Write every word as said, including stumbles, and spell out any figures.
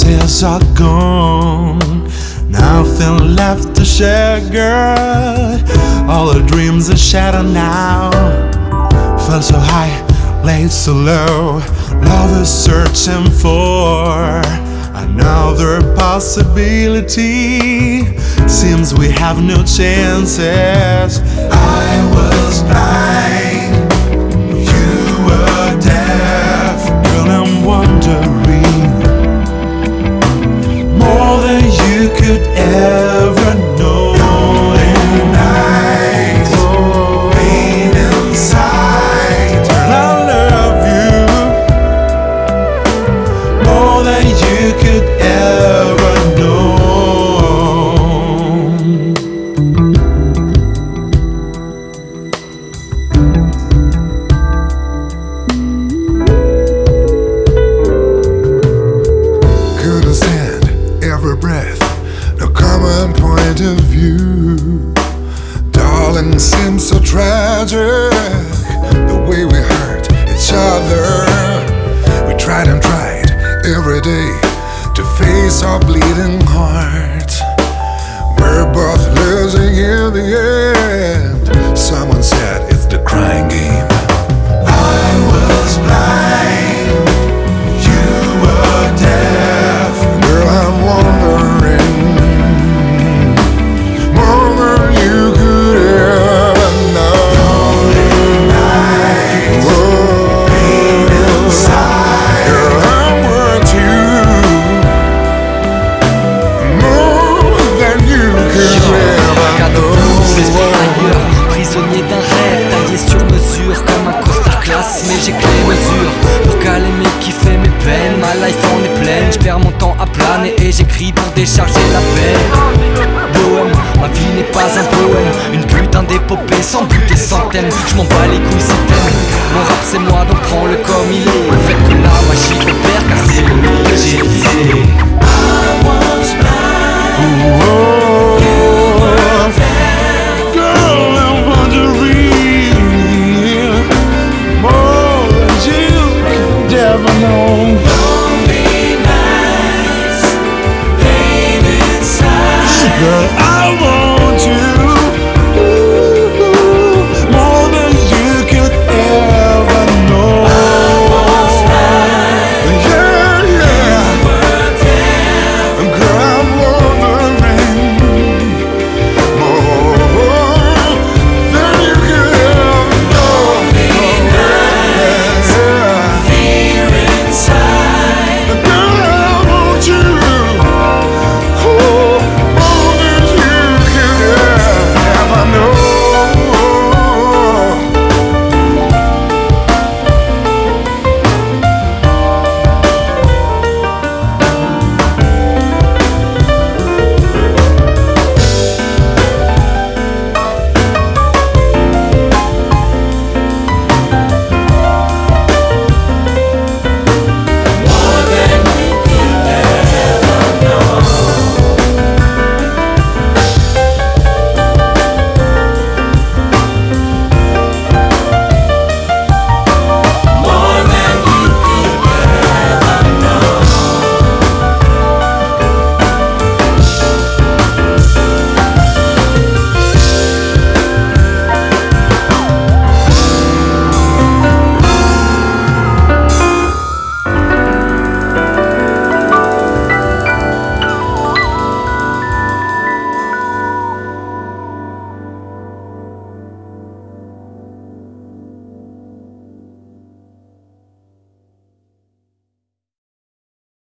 tears are gone, nothing left to share, girl. All the dreams are shattered now. Fell so high, laid so low. Love is searching for another possibility. Seems we have no chances. I was blind, you were deaf. Girl, I'm wondering more than you could ever know. Tonight, pain inside. Girl, I love you more than you could ever know. Couldn't stand every breath, no common point of view. Darling, seems so tragic, the way we hurt each other. We tried and tried every day to face our bleeding heart. We're both losing in the end. Someone said it's the crying game. I was blind, you were deaf. Girl, I'm wondering more than you could ever know. Night, Whoa. pain inside. Girl, I want you more than you could ever know. L'esprit ailleurs, prisonnier d'un rêve taillé sur mesure comme un costard classe. Mais j'ai que les mesures pour caler mes kiffs et mes peines. Ma life en est pleine, j'perds mon temps à planer et j'écris pour décharger la peine. Bohème, ma vie n'est pas un poème, une putain d'épopée sans but et sans thème. J'm'en bats les couilles si t'aimes. Mon rap c'est moi donc prends-le comme il est. Faites que la magie opère car c'est le